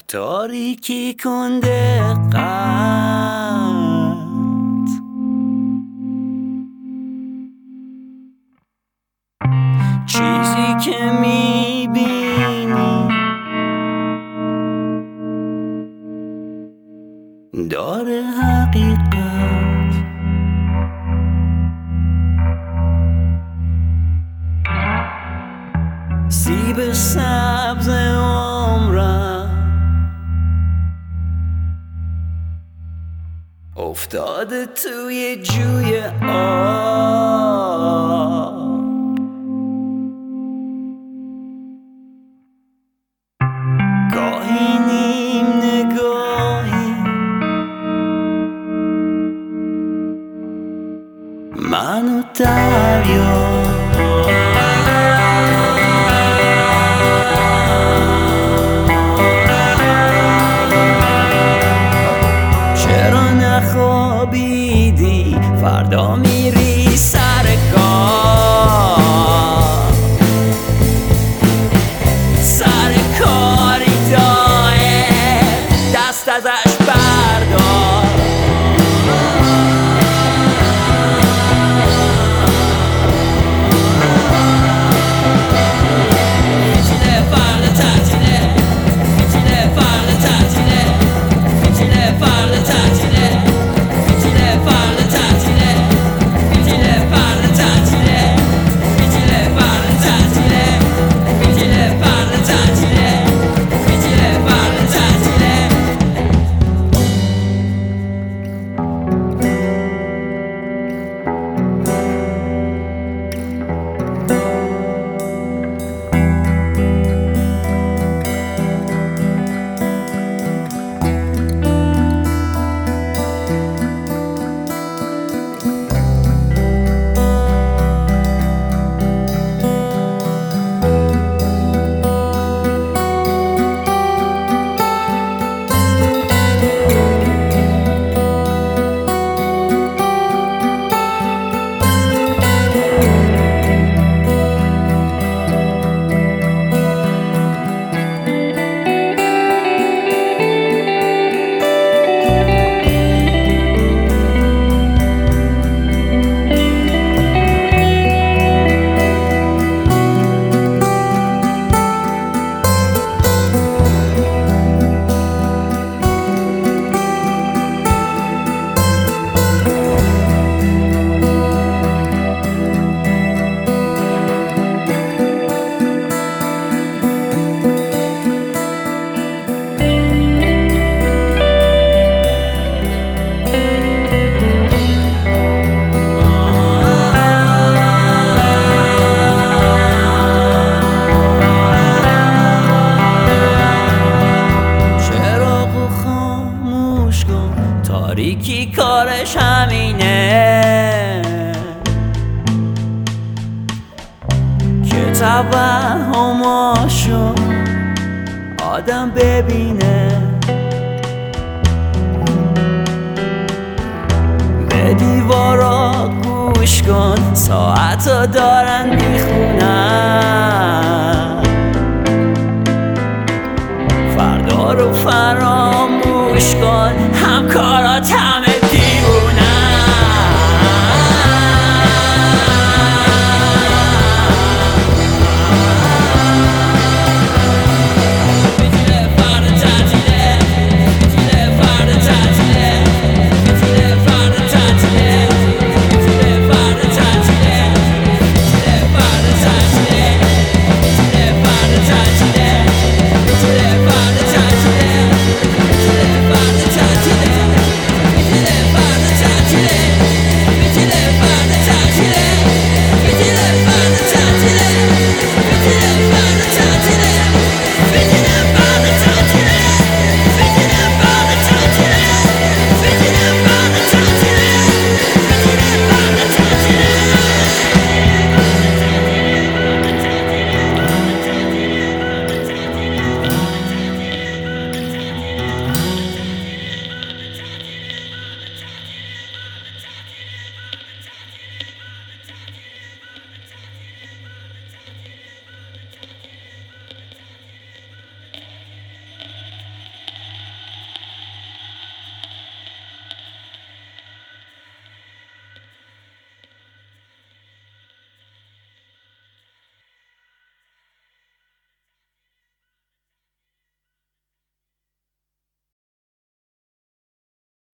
تاریکی کن دقت، چیزی که میبینی داره حقیقت. سیب سبز عمرم افتاده توی جوی آب، گاهی نیم نگاهی منو دریا. خوابیدی فردا میری سر کار، سر کاری داره دست ازش بردار. میتونه فردا تعطیله، میتونه فردا تعطیله، میتونه فردا تعطیله، تاریکی کارش همینه که توهماشو آدم ببینه، به دیوارا گوش کن ساعتا دارن میخونن، فردا رو فراموش کن همکارات